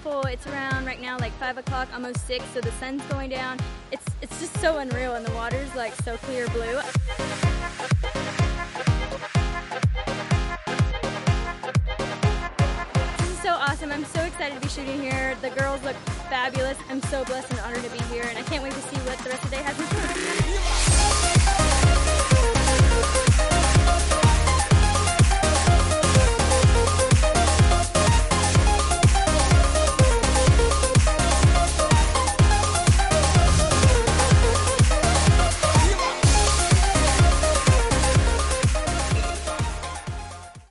beautiful. It's around right now like 5 o'clock, almost 6, so the sun's going down. It's just so unreal, and the water's like so clear blue. This is so awesome. I'm so excited to be shooting here. The girls look fabulous. I'm so blessed and honored to be here, and I can't wait to see what the rest of the day has in store.